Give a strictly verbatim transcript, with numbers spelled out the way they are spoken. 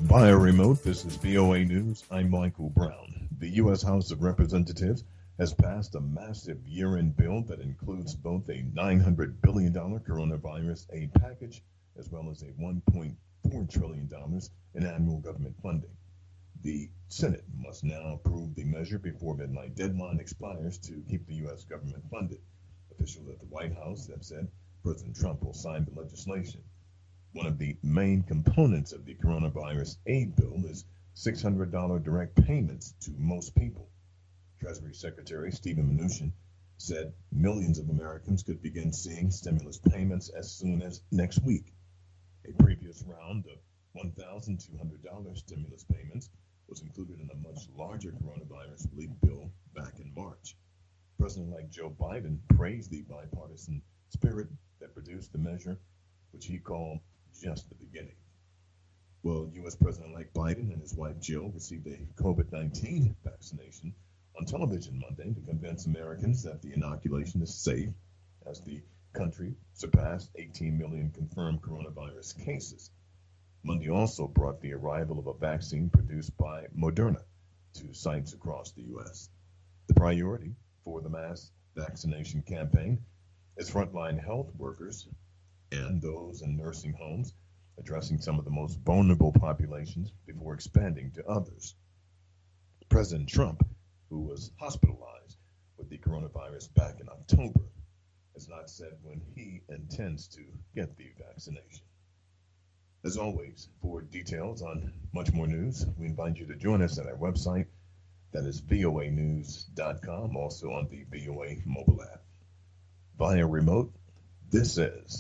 Via remote, this is V O A News. I'm Michael Brown. The U S. House of Representatives has passed a massive year-end bill that includes both a nine hundred billion dollars coronavirus aid package as well as a one point four trillion dollars in annual government funding. The Senate must now approve the measure before midnight deadline expires to keep the U S government funded. Officials at the White House have said President Trump will sign the legislation. One of the main components of the coronavirus aid bill is six hundred dollars direct payments to most people. Treasury Secretary Steven Mnuchin said millions of Americans could begin seeing stimulus payments as soon as next week. A previous round of one thousand two hundred dollars stimulus payments was included in a much larger coronavirus relief bill back in March. President-elect Joe Biden praised the bipartisan spirit that produced the measure, which he called just the beginning. Well, U S. President-elect Biden and his wife Jill received a COVID nineteen vaccination on television Monday to convince Americans that the inoculation is safe as the country surpassed eighteen million confirmed coronavirus cases. Monday also brought the arrival of a vaccine produced by Moderna to sites across the U S. The priority for the mass vaccination campaign is frontline health workers and those in nursing homes, addressing some of the most vulnerable populations before expanding to others. President Trump, who was hospitalized with the coronavirus back in October, has not said when he intends to get the vaccination. As always, for details on much more news, we invite you to join us at our website, that is V O A news dot com, also on the V O A mobile app. Via remote, this is